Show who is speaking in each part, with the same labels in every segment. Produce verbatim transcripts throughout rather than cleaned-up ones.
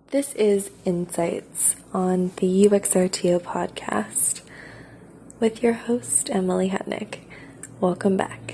Speaker 1: This is Insights on the U X R T O podcast with your host, Emily Hetnick. Welcome back.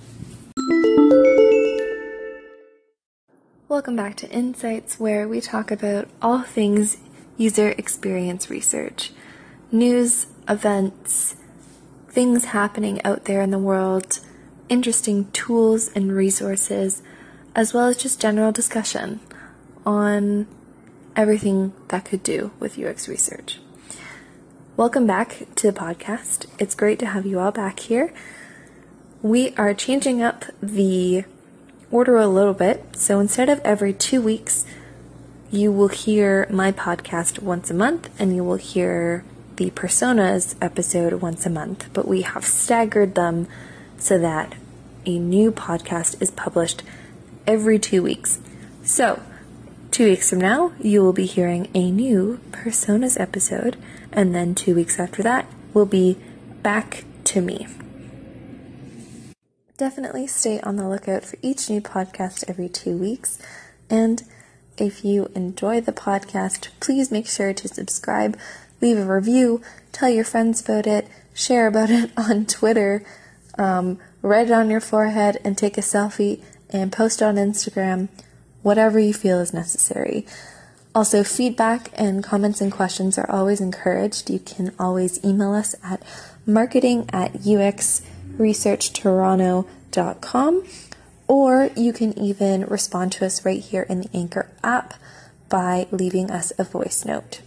Speaker 1: Welcome back to Insights, where we talk about all things user experience research, news, events, things happening out there in the world, interesting tools and resources, as well as just general discussion on everything that could do with U X research. Welcome back to the podcast. It's great to have you all back here. We are changing up the order a little bit, so instead of every two weeks, you will hear my podcast once a month, and you will hear the Personas episode once a month, but we have staggered them so that a new podcast is published every two weeks. So, Two weeks from now, you will be hearing a new Personas episode, and then two weeks after that will be Back to Me. Definitely stay on the lookout for each new podcast every two weeks, and if you enjoy the podcast, please make sure to subscribe, leave a review, tell your friends about it, share about it on Twitter, um, write it on your forehead and take a selfie and post on Instagram. Whatever you feel is necessary. Also, feedback and comments and questions are always encouraged. You can always email us at marketing at u x research toronto dot com, or you can even respond to us right here in the Anchor app by leaving us a voice note.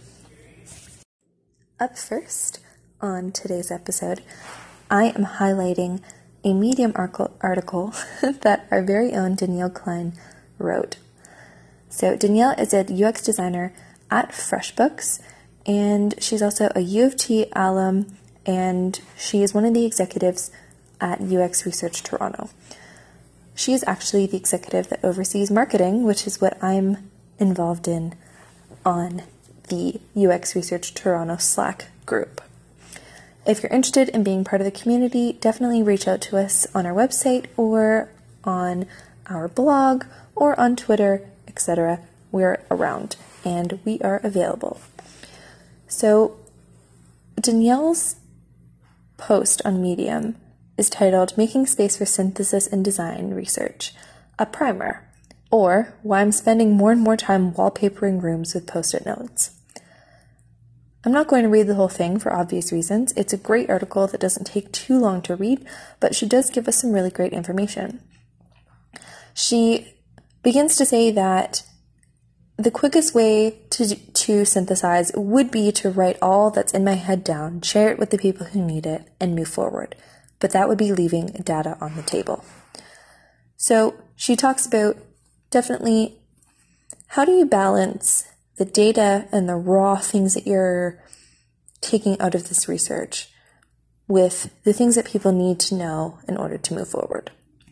Speaker 1: Up first on today's episode, I am highlighting a Medium article that our very own Danielle Klein wrote. So Danielle is a U X designer at FreshBooks, and she's also a U of T alum, and she is one of the executives at U X Research Toronto. She is actually the executive that oversees marketing, which is what I'm involved in on the U X Research Toronto Slack group. If you're interested in being part of the community, definitely reach out to us on our website or on our blog or on Twitter, et cetera. We're around and we are available. So Danielle's post on Medium is titled Making Space for Synthesis and Design Research, a Primer, or Why I'm Spending More and More Time Wallpapering Rooms with Post-it Notes. I'm not going to read the whole thing for obvious reasons. It's a great article that doesn't take too long to read, but she does give us some really great information. She begins to say that the quickest way to to synthesize would be to write all that's in my head down, share it with the people who need it, and move forward. But that would be leaving data on the table. So she talks about definitely how do you balance the data and the raw things that you're taking out of this research with the things that people need to know in order to move forward.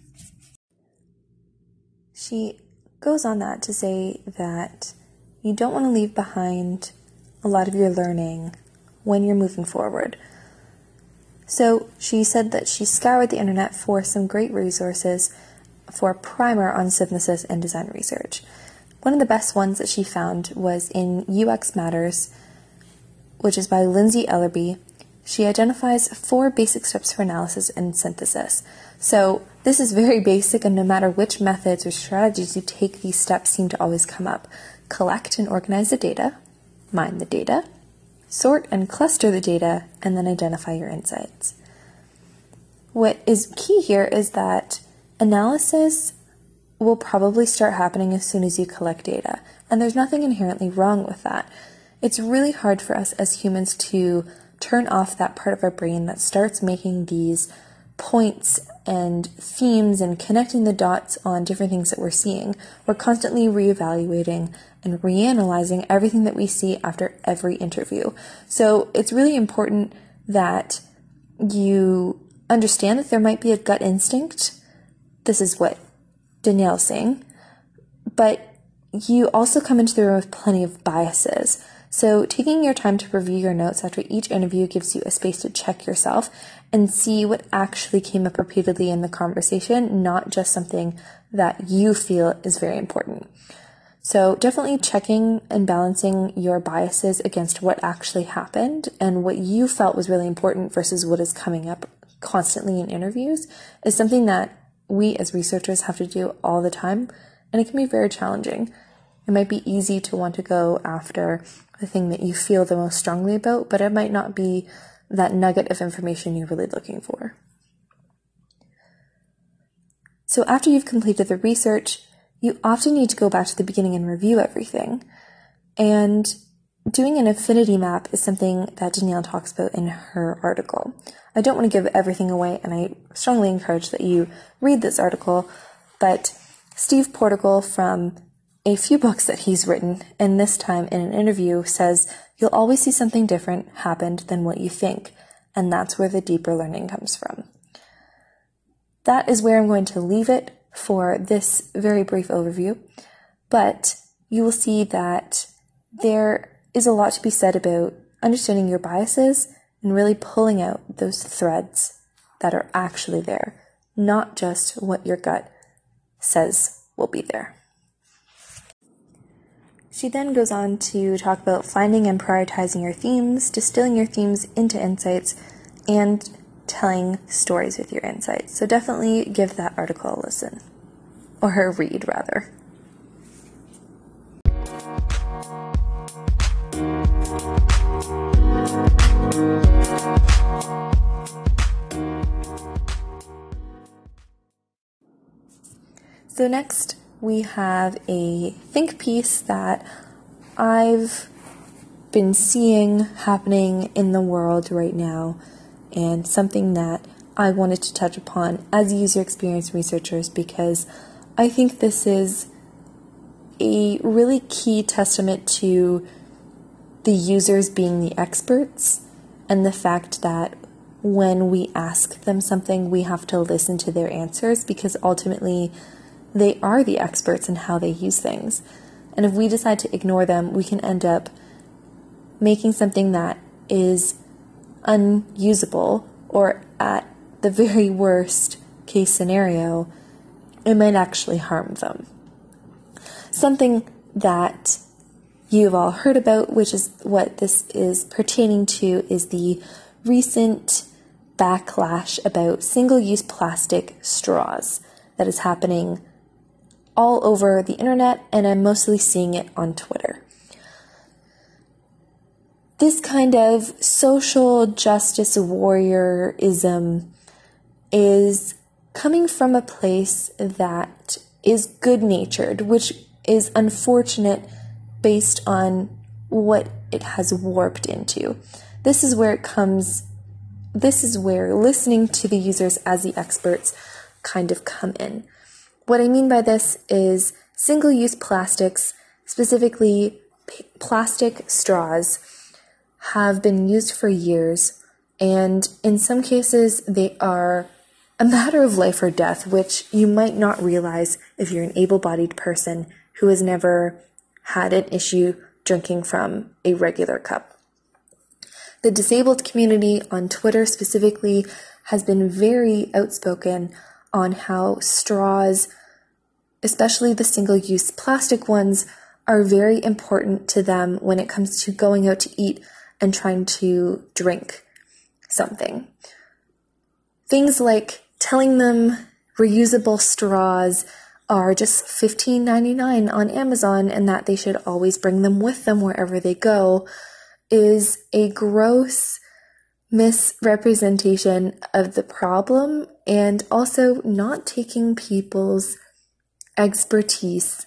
Speaker 1: She goes on that to say that you don't want to leave behind a lot of your learning when you're moving forward. So she said that she scoured the internet for some great resources for a primer on synthesis and design research. One of the best ones that she found was in U X Matters, which is by Lindsay Ellerby. She identifies four basic steps for analysis and synthesis. So this is very basic, and no matter which methods or strategies you take, these steps seem to always come up. Collect and organize the data, mine the data, sort and cluster the data, and then identify your insights. What is key here is that analysis will probably start happening as soon as you collect data, and there's nothing inherently wrong with that. It's really hard for us as humans to turn off that part of our brain that starts making these points and themes and connecting the dots on different things that we're seeing. We're constantly reevaluating and reanalyzing everything that we see after every interview. So it's really important that you understand that there might be a gut instinct. This is what Danielle's saying. But you also come into the room with plenty of biases. So taking your time to review your notes after each interview gives you a space to check yourself and see what actually came up repeatedly in the conversation, not just something that you feel is very important. So definitely checking and balancing your biases against what actually happened and what you felt was really important versus what is coming up constantly in interviews is something that we as researchers have to do all the time, and it can be very challenging. It might be easy to want to go after the thing that you feel the most strongly about, but it might not be that nugget of information you're really looking for. So after you've completed the research, you often need to go back to the beginning and review everything. And doing an affinity map is something that Danielle talks about in her article. I don't want to give everything away, and I strongly encourage that you read this article, but Steve Portigal, from a few books that he's written, and this time in an interview, says you'll always see something different happened than what you think, and that's where the deeper learning comes from. That is where I'm going to leave it for this very brief overview, but you will see that there is a lot to be said about understanding your biases and really pulling out those threads that are actually there, not just what your gut says will be there. She then goes on to talk about finding and prioritizing your themes, distilling your themes into insights, and telling stories with your insights. So definitely give that article a listen, or her read rather. So next we have a think piece that I've been seeing happening in the world right now, and something that I wanted to touch upon as user experience researchers, because I think this is a really key testament to the users being the experts, and the fact that when we ask them something, we have to listen to their answers, because ultimately they are the experts in how they use things. And if we decide to ignore them, we can end up making something that is unusable, or at the very worst case scenario, it might actually harm them. Something that you've all heard about, which is what this is pertaining to, is the recent backlash about single-use plastic straws that is happening all over the internet, and I'm mostly seeing it on Twitter. This kind of social justice warriorism is coming from a place that is good-natured, which is unfortunate based on what it has warped into. This is where it comes, this is where listening to the users as the experts kind of come in. What I mean by this is single-use plastics, specifically p- plastic straws, have been used for years, and in some cases they are a matter of life or death, which you might not realize if you're an able-bodied person who has never had an issue drinking from a regular cup. The disabled community on Twitter specifically has been very outspoken on how straws, especially the single-use plastic ones, are very important to them when it comes to going out to eat and trying to drink something. Things like telling them reusable straws are just fifteen ninety-nine on Amazon and that they should always bring them with them wherever they go is a gross misrepresentation of the problem, and also not taking people's expertise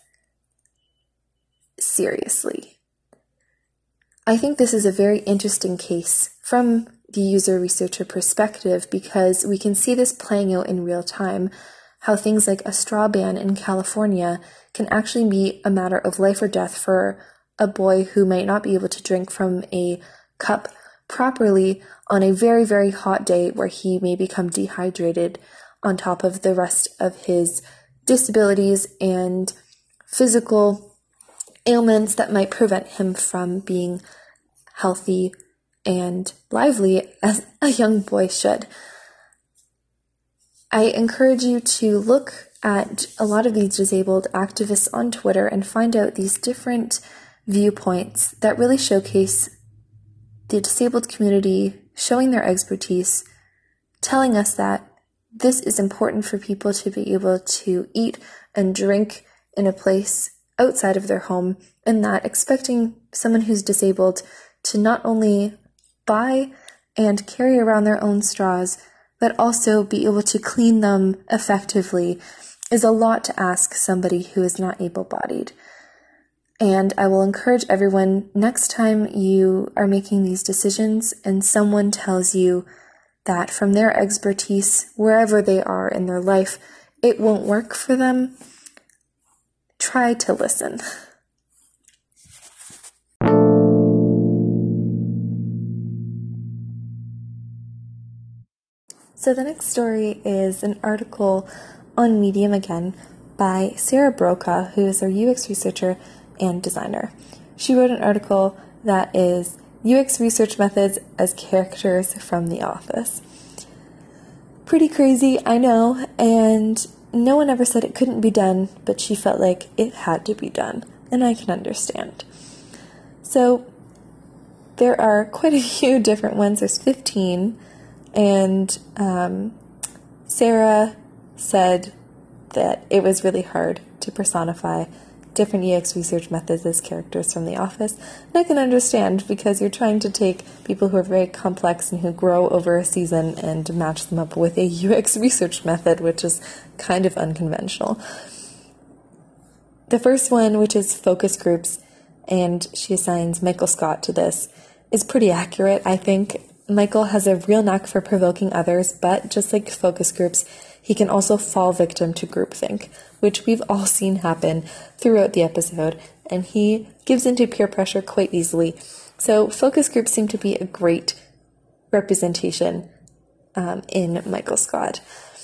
Speaker 1: seriously. I think this is a very interesting case from the user researcher perspective, because we can see this playing out in real time, how things like a straw ban in California can actually be a matter of life or death for a boy who might not be able to drink from a cup properly on a very, very hot day where he may become dehydrated on top of the rest of his disabilities and physical ailments that might prevent him from being healthy and lively as a young boy should. I encourage you to look at a lot of these disabled activists on Twitter and find out these different viewpoints that really showcase the disabled community, showing their expertise, telling us that this is important for people to be able to eat and drink in a place outside of their home, and that expecting someone who's disabled to not only buy and carry around their own straws, but also be able to clean them effectively is a lot to ask somebody who is not able-bodied. And I will encourage everyone, next time you are making these decisions and someone tells you that from their expertise, wherever they are in their life, it won't work for them, try to listen. So the next story is an article on Medium again by Sarah Brokaw, who is a U X researcher and designer. She wrote an article that is U X research methods as characters from The Office. Pretty crazy, I know, and no one ever said it couldn't be done, but she felt like it had to be done, and I can understand. So there are quite a few different ones. There's fifteen, and um, Sarah said that it was really hard to personify different U X research methods as characters from The Office. And I can understand, because you're trying to take people who are very complex and who grow over a season and match them up with a U X research method, which is kind of unconventional. The first one, which is focus groups, and she assigns Michael Scott to this, is pretty accurate, I think. Michael has a real knack for provoking others, but just like focus groups, he can also fall victim to groupthink, which we've all seen happen throughout the episode, and he gives into peer pressure quite easily. So focus groups seem to be a great representation um, in Michael Scott.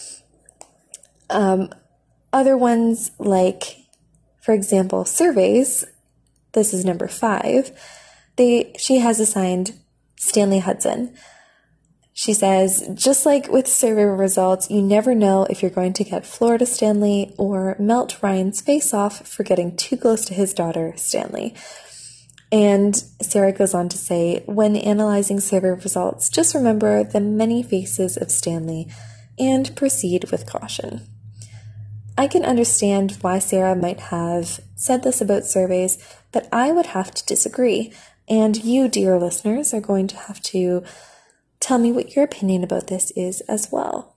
Speaker 1: Um, other ones like, for example, surveys, this is number five, they she has assigned Stanley Hudson. She says, just like with survey results, you never know if you're going to get Florida Stanley or melt Ryan's face off for getting too close to his daughter, Stanley. And Sarah goes on to say, when analyzing survey results, just remember the many faces of Stanley and proceed with caution. I can understand why Sarah might have said this about surveys, but I would have to disagree. And you, dear listeners, are going to have to tell me what your opinion about this is as well.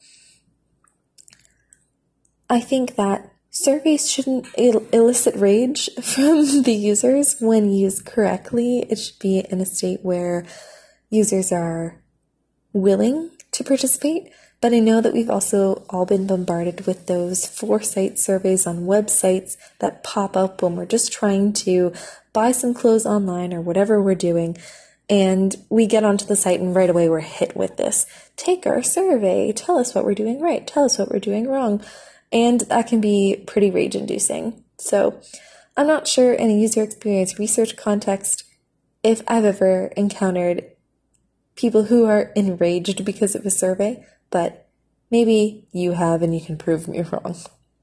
Speaker 1: I think that surveys shouldn't il- elicit rage from the users when used correctly. It should be in a state where users are willing to participate. But I know that we've also all been bombarded with those foresight surveys on websites that pop up when we're just trying to buy some clothes online or whatever we're doing. And we get onto the site and right away we're hit with this. Take our survey. Tell us what we're doing right. Tell us what we're doing wrong. And that can be pretty rage-inducing. So I'm not sure in a user experience research context if I've ever encountered people who are enraged because of a survey, but maybe you have and you can prove me wrong.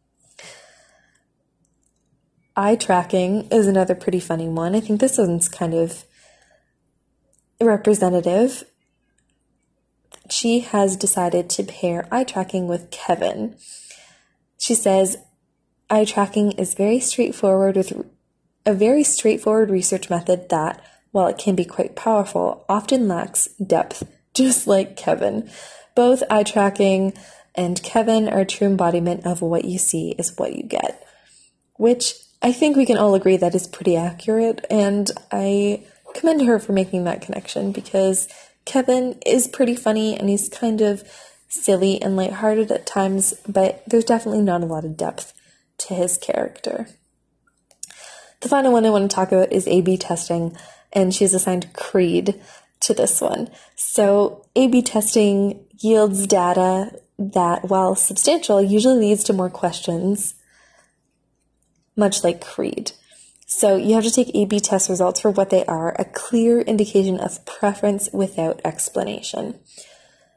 Speaker 1: Eye tracking is another pretty funny one. I think this one's kind of representative. She has decided to pair eye tracking with Kevin. She says, eye tracking is very straightforward with a very straightforward research method that, while it can be quite powerful, often lacks depth, just like Kevin. Both eye tracking and Kevin are a true embodiment of what you see is what you get, which I think we can all agree that is pretty accurate, and I commend her for making that connection because Kevin is pretty funny and he's kind of silly and lighthearted at times, but there's definitely not a lot of depth to his character. The final one I want to talk about is A B testing, and she's assigned Creed to this one. So A B testing yields data that, while substantial, usually leads to more questions, much like Creed. So you have to take A B test results for what they are, a clear indication of preference without explanation.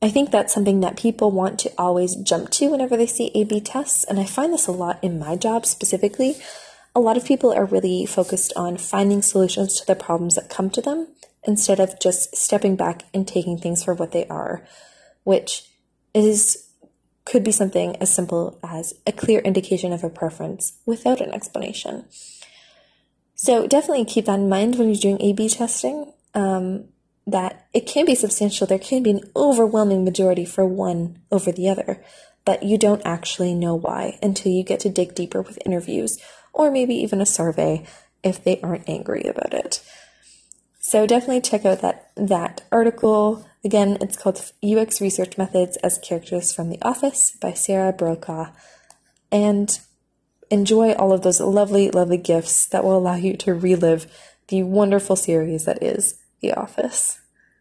Speaker 1: I think that's something that people want to always jump to whenever they see A B tests, and I find this a lot in my job specifically. A lot of people are really focused on finding solutions to the problems that come to them instead of just stepping back and taking things for what they are, which is could be something as simple as a clear indication of a preference without an explanation. So definitely keep that in mind when you're doing A B testing, um, that it can be substantial. There can be an overwhelming majority for one over the other, but you don't actually know why until you get to dig deeper with interviews or maybe even a survey if they aren't angry about it. So definitely check out that, that article. Again, it's called U X Research Methods as Characters from the Office by Sarah Brokaw. And enjoy all of those lovely, lovely gifts that will allow you to relive the wonderful series that is The Office.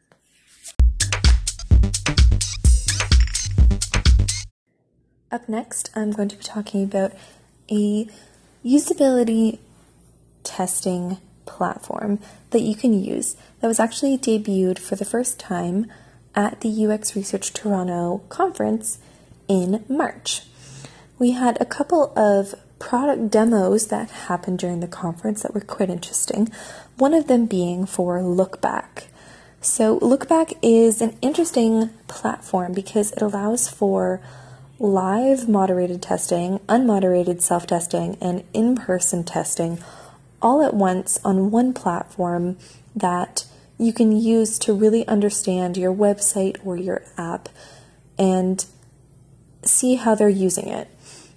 Speaker 1: Up next, I'm going to be talking about a usability testing platform that you can use that was actually debuted for the first time at the U X Research Toronto conference in March. We had a couple of product demos that happened during the conference that were quite interesting, one of them being for Lookback. So Lookback is an interesting platform because it allows for live moderated testing, unmoderated self-testing, and in-person testing all at once on one platform that you can use to really understand your website or your app and see how they're using it.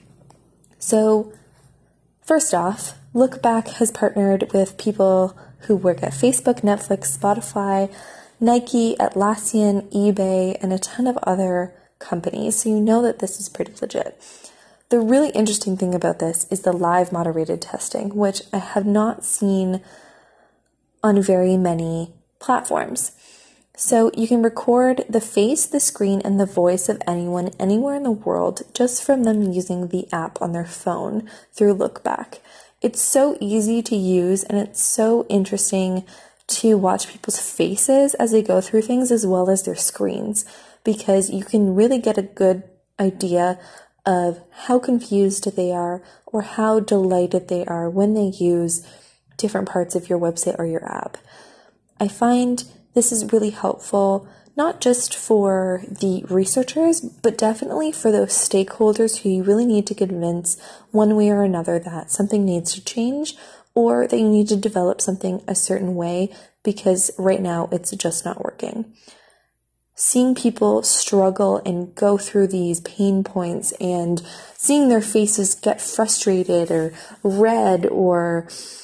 Speaker 1: So first off, Lookback has partnered with people who work at Facebook, Netflix, Spotify, Nike, Atlassian, eBay, and a ton of other companies, so you know that this is pretty legit. The really interesting thing about this is the live moderated testing, which I have not seen on very many platforms. So you can record the face, the screen, and the voice of anyone anywhere in the world just from them using the app on their phone through Lookback. It's so easy to use, and it's so interesting to watch people's faces as they go through things as well as their screens, because you can really get a good idea of how confused they are or how delighted they are when they use different parts of your website or your app. I find this is really helpful, not just for the researchers, but definitely for those stakeholders who you really need to convince one way or another that something needs to change or that you need to develop something a certain way because right now it's just not working. Seeing people struggle and go through these pain points and seeing their faces get frustrated or red or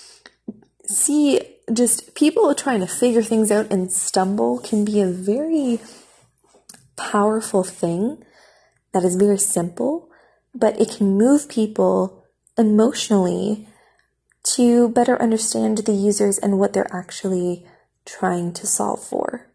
Speaker 1: see just people trying to figure things out and stumble can be a very powerful thing that is very simple, but it can move people emotionally to better understand the users and what they're actually trying to solve for.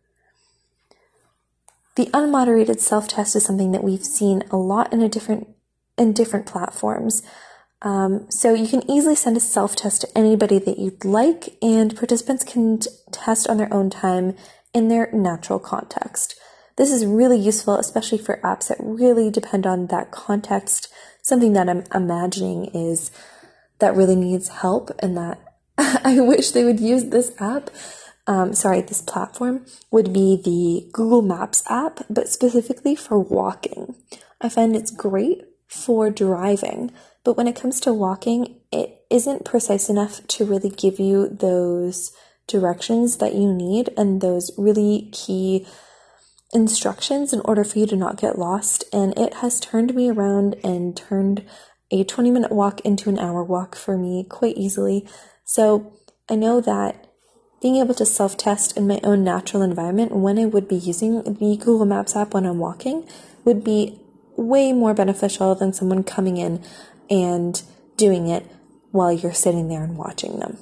Speaker 1: The unmoderated self-test is something that we've seen a lot in a different in different platforms. Um, so you can easily send a self-test to anybody that you'd like, and participants can t- test on their own time in their natural context. This is really useful, especially for apps that really depend on that context. Something that I'm imagining is that really needs help, and that I wish they would use this app. Um, sorry, this platform would be the Google Maps app, but specifically for walking. I find it's great for driving, but when it comes to walking, it isn't precise enough to really give you those directions that you need and those really key instructions in order for you to not get lost. And it has turned me around and turned a twenty minute walk into an hour walk for me quite easily. So I know that being able to self-test in my own natural environment when I would be using the Google Maps app when I'm walking would be way more beneficial than someone coming in and doing it while you're sitting there and watching them.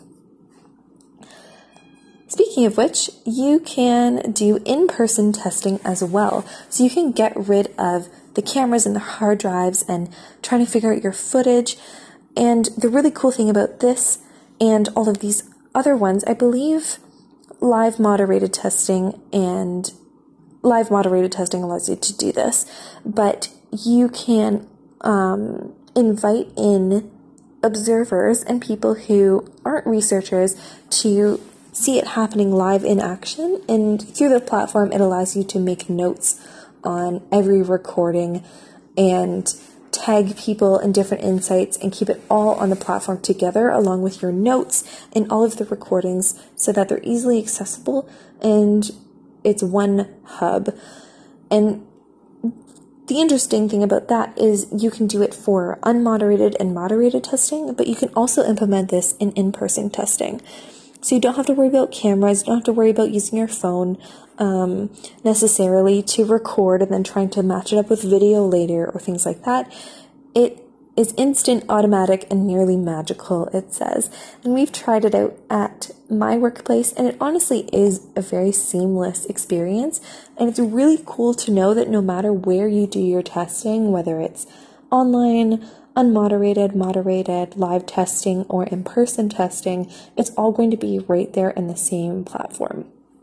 Speaker 1: Speaking of which, you can do in-person testing as well. So you can get rid of the cameras and the hard drives and trying to figure out your footage. And the really cool thing about this and all of these other ones, I believe live moderated testing and live moderated testing allows you to do this, but you can um, invite in observers and people who aren't researchers to see it happening live in action. And through the platform, it allows you to make notes on every recording and tag people in different insights and keep it all on the platform together along with your notes and all of the recordings so that they're easily accessible and it's one hub. And the interesting thing about that is you can do it for unmoderated and moderated testing, but you can also implement this in in-person testing. So you don't have to worry about cameras, you don't have to worry about using your phone um, necessarily to record and then trying to match it up with video later or things like that. It is instant, automatic, and nearly magical, it says. And we've tried it out at my workplace, and it honestly is a very seamless experience. And it's really cool to know that no matter where you do your testing, whether it's online, unmoderated, moderated, live testing, or in-person testing, it's all going to be right there in the same platform.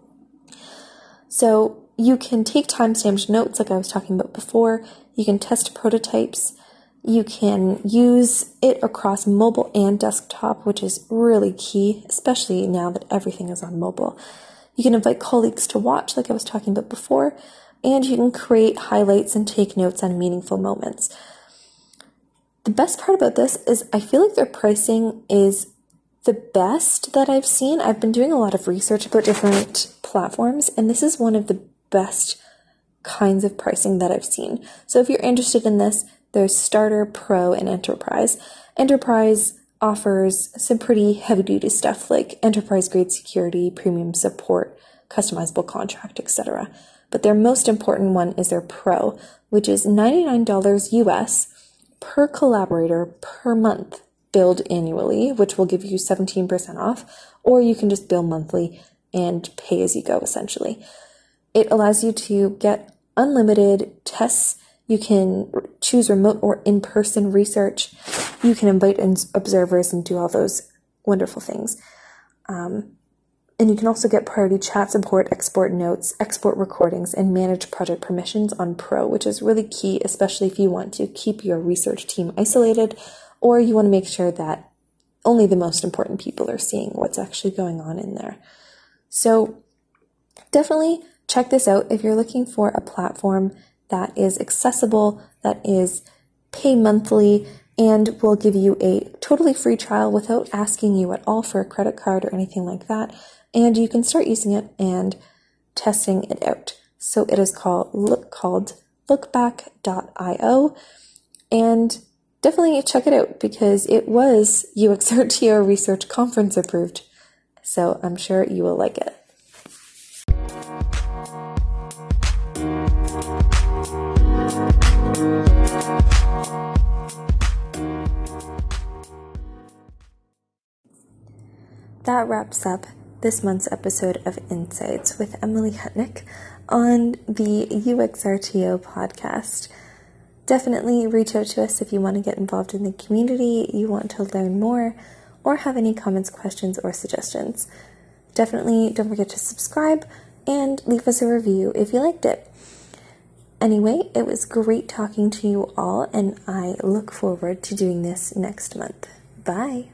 Speaker 1: So you can take timestamped notes like I was talking about before. You can test prototypes. You can use it across mobile and desktop, which is really key, especially now that everything is on mobile. You can invite colleagues to watch, like I was talking about before, and you can create highlights and take notes on meaningful moments. The best part about this is I feel like their pricing is the best that I've seen. I've been doing a lot of research about different platforms, and this is one of the best kinds of pricing that I've seen. So if you're interested in this, there's Starter, Pro, and Enterprise. Enterprise offers some pretty heavy-duty stuff like enterprise-grade security, premium support, customizable contract, et cetera. But their most important one is their Pro, which is ninety-nine dollars U S per collaborator per month, billed annually, which will give you seventeen percent off, or you can just bill monthly and pay as you go, essentially. It allows you to get unlimited tests. You can choose remote or in-person research. You can invite in observers and do all those wonderful things. Um, and you can also get priority chat support, export notes, export recordings, and manage project permissions on Pro, which is really key, especially if you want to keep your research team isolated or you want to make sure that only the most important people are seeing what's actually going on in there. So definitely check this out if you're looking for a platform that is accessible, that is pay monthly, and will give you a totally free trial without asking you at all for a credit card or anything like that. And you can start using it and testing it out. So it is called look called lookback dot io, and definitely check it out because it was U X R T O Research Conference approved. So I'm sure you will like it. That wraps up this month's episode of Insights with Emily Hutnick on the U X R T O podcast. Definitely reach out to us if you want to get involved in the community, you want to learn more, or have any comments, questions, or suggestions. Definitely don't forget to subscribe and leave us a review if you liked it. Anyway, it was great talking to you all, and I look forward to doing this next month. Bye!